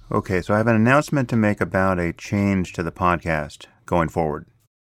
Okay, so I have an announcement to make about a change to the podcast going forward.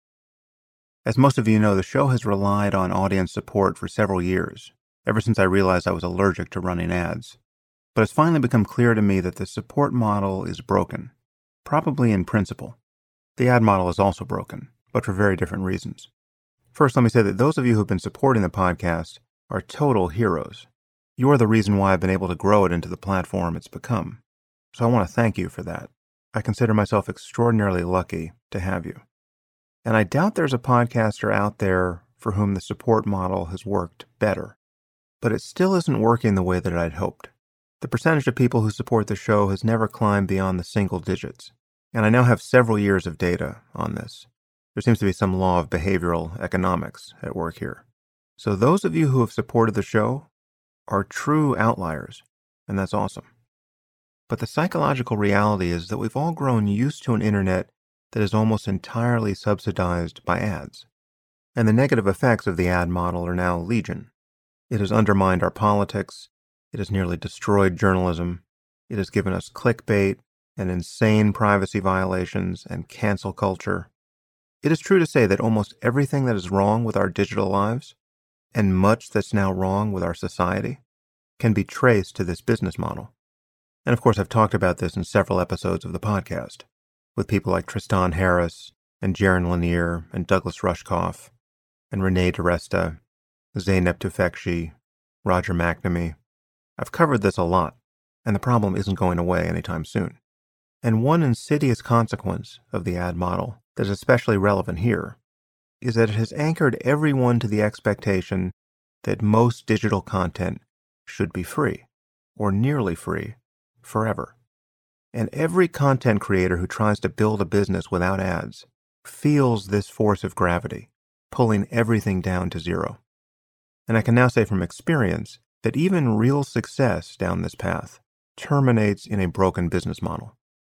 As most of you know, the show has relied on audience support for several years, ever since I realized I was allergic to running ads. But it's finally become clear to me that the support model is broken, probably in principle. The ad model is also broken, but for very different reasons. First, let me say that those of you who have been supporting the podcast are total heroes. You are the reason why I've been able to grow it into the platform it's become. So I want to thank you for that. I consider myself extraordinarily lucky to have you. And I doubt there's a podcaster out there for whom the support model has worked better. But it still isn't working the way that I'd hoped. The percentage of people who support the show has never climbed beyond the single digits. And I now have several years of data on this. There seems to be some law of behavioral economics at work here. So those of you who have supported the show are true outliers, and that's awesome. But the psychological reality is that we've all grown used to an internet that is almost entirely subsidized by ads. And the negative effects of the ad model are now legion. It has undermined our politics, it has nearly destroyed journalism, it has given us clickbait and insane privacy violations and cancel culture. It is true to say that almost everything that is wrong with our digital lives, and much that's now wrong with our society, can be traced to this business model. And of course, I've talked about this in several episodes of the podcast, with people like Tristan Harris, and Jaron Lanier, and Douglas Rushkoff, and Renee DiResta, Zeynep Tufekci, Roger McNamee. I've covered this a lot, and the problem isn't going away anytime soon. And one insidious consequence of the ad model that is especially relevant here is that it has anchored everyone to the expectation that most digital content should be free, or nearly free, forever. And every content creator who tries to build a business without ads feels this force of gravity, pulling everything down to zero. And I can now say from experience that even real success down this path terminates in a broken business model.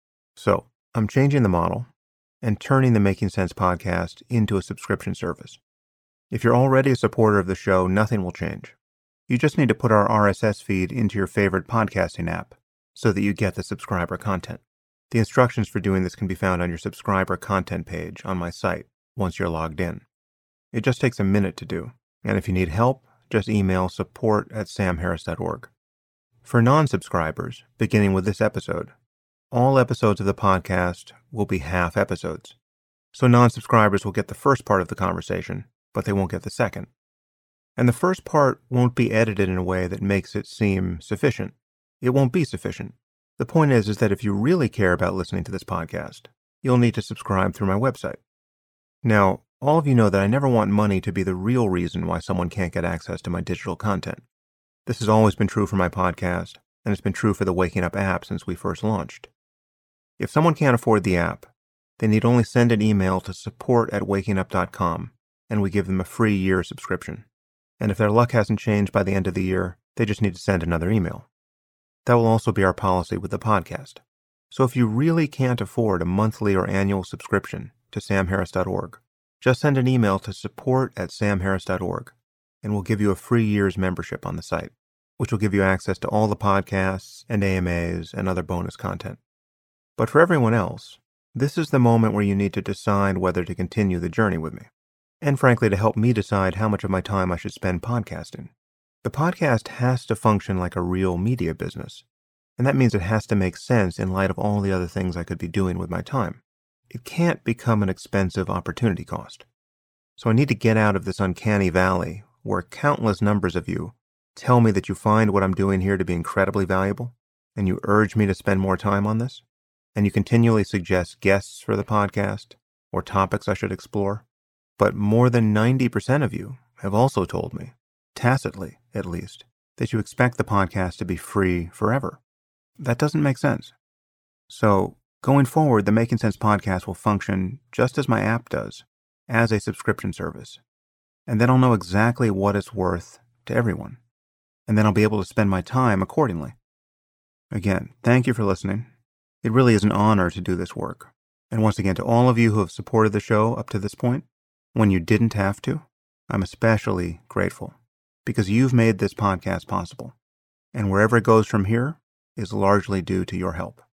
So, I'm changing the model and turning the Making Sense podcast into a subscription service. If you're already a supporter of the show, nothing will change. You just need to put our RSS feed into your favorite podcasting app so that you get the subscriber content. The instructions for doing this can be found on your subscriber content page on my site once you're logged in. It just takes a minute to do, and if you need help, just email support@samharris.org. For non-subscribers, beginning with this episode, all episodes of the podcast will be half episodes. So non-subscribers will get the first part of the conversation, but they won't get the second. And the first part won't be edited in a way that makes it seem sufficient. It won't be sufficient. The point is that if you really care about listening to this podcast, you'll need to subscribe through my website. Now, all of you know that I never want money to be the real reason why someone can't get access to my digital content. This has always been true for my podcast, and it's been true for the Waking Up app since we first launched. If someone can't afford the app, they need only send an email to support@wakingup.com, and we give them a free year subscription. And if their luck hasn't changed by the end of the year, they just need to send another email. That will also be our policy with the podcast. So if you really can't afford a monthly or annual subscription to samharris.org, just send an email to support@samharris.org, and we'll give you a free year's membership on the site, which will give you access to all the podcasts and AMAs and other bonus content. But for everyone else, this is the moment where you need to decide whether to continue the journey with me, and frankly to help me decide how much of my time I should spend podcasting. The podcast has to function like a real media business, and that means it has to make sense in light of all the other things I could be doing with my time. It can't become an expensive opportunity cost. So I need to get out of this uncanny valley where countless numbers of you tell me that you find what I'm doing here to be incredibly valuable, and you urge me to spend more time on this, and you continually suggest guests for the podcast or topics I should explore. But more than 90% of you have also told me, tacitly at least, that you expect the podcast to be free forever. That doesn't make sense. So, going forward, the Making Sense podcast will function just as my app does, as a subscription service. And then I'll know exactly what it's worth to everyone. And then I'll be able to spend my time accordingly. Again, thank you for listening. It really is an honor to do this work. And once again, to all of you who have supported the show up to this point, when you didn't have to, I'm especially grateful, because you've made this podcast possible. And wherever it goes from here is largely due to your help.